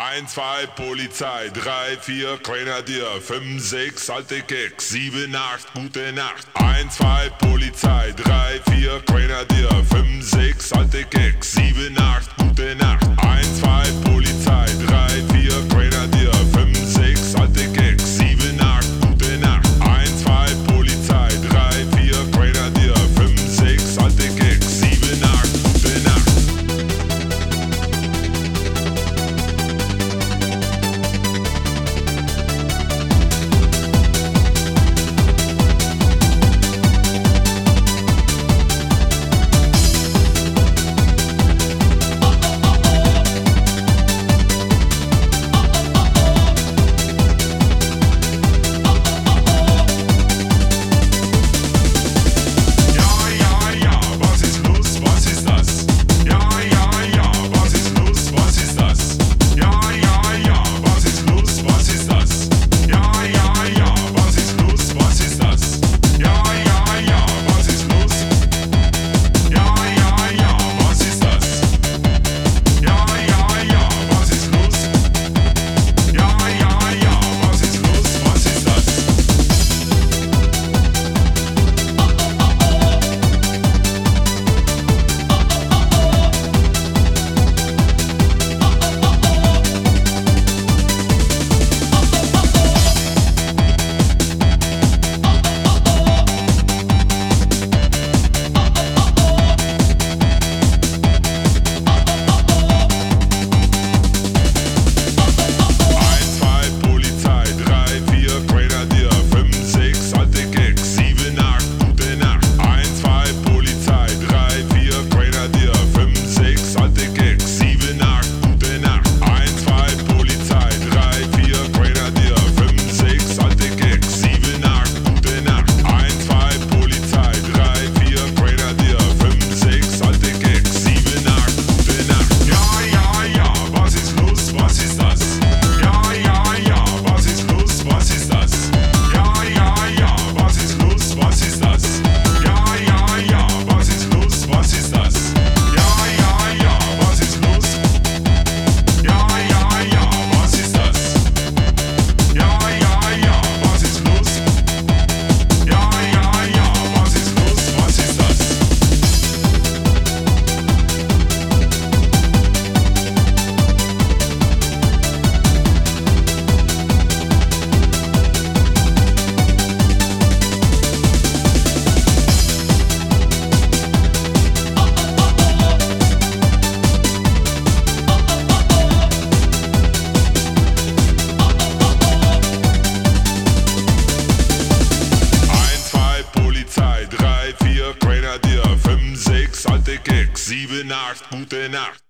1, 2, Polizei, 3, 4, Grenadier, 5, 6, alte Keks, 7, 8, gute Nacht. 1, 2, Polizei, 3, 4, Grenadier, 5, 6, alte Keks, 7, 8, gute Nacht. 1, 2, Polizei, 3, 4, Grenadier, 5, 6, alte Keks, 7, 8, gute Nacht. 1, 2, Polizei, 3, 4, Grenadier, 5, 6, alte Keks, 7, 8, gute Nacht. Grenadier, 5, 6, alte Keks, 7, 8, gute Nacht.